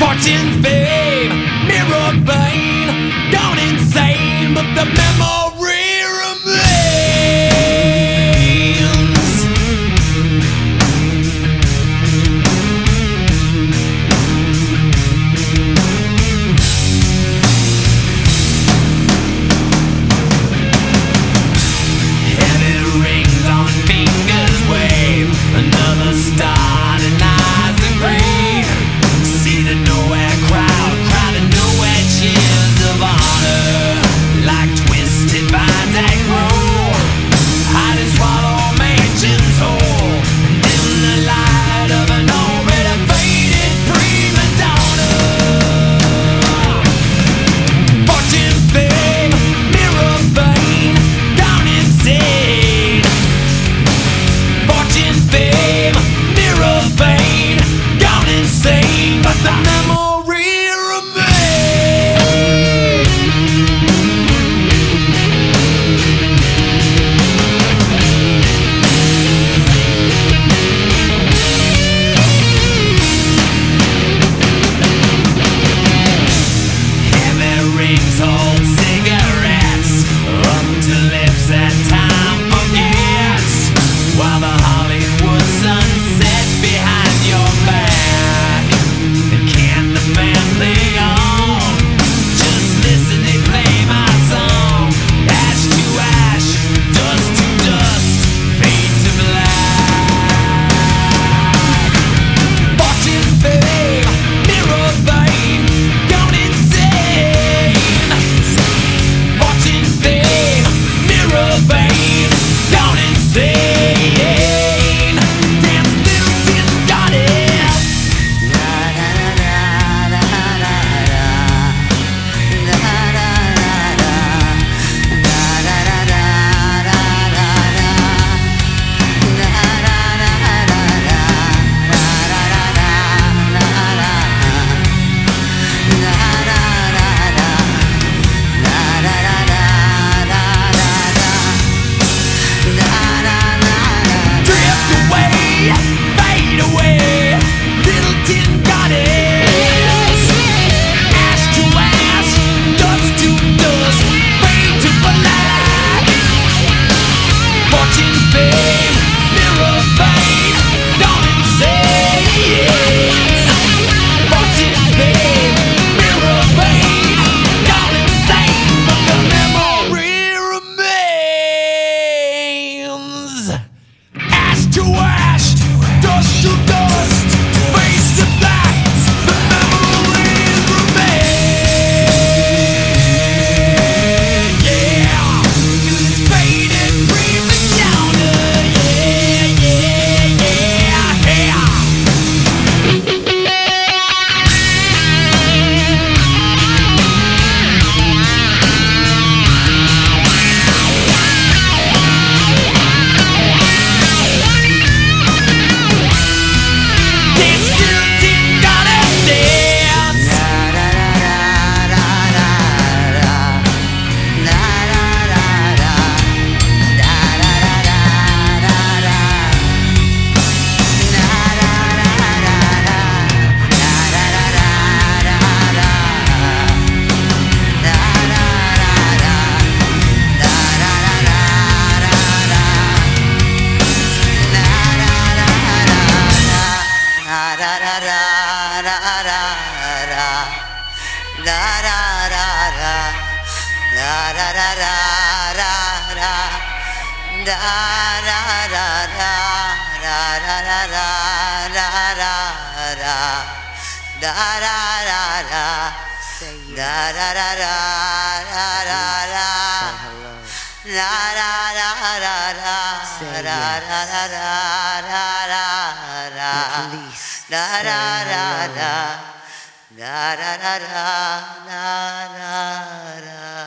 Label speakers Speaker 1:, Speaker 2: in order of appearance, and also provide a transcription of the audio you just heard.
Speaker 1: Fortune, fame, mirror vein, gone insane, but the memory remains. Heavy rings on fingers wave, another star denies the grave. See the nowhere crowd, crowded nowhere cheers of honor, like twisted vines that grow, hide and swallow mansions whole, dim the light of an already faded prima donna. Fortune, fame, mirror vein, gone insane. Fortune, fame, mirror vein, gone insane, but the memory remains. Heavy rings hold cigarettes up to lips that time forgets, while the Hollywood sun sets behind your back. And can't the band play on? Just listen, they play my song. Ash to ash, dust to dust, fade to black. Fortune, fame, mirror vein, gone insane. Fortune, fame, mirror vein, gone insane. Dance, little tin goddess. Drift away, fade away, little tin goddess. Ash to ash, dust to dust, fade to black. Fortune, fame, mirror vein, gone insane. Fortune, fame, mirror vein, gone insane, but the memory remains. Ash to ash, dust to dust, face to black, the memories remain. Yeah, to this faded prima donna. Yeah, yeah, yeah, yeah. Dance, little tin goddess, dance.
Speaker 2: Da da da da da da da da.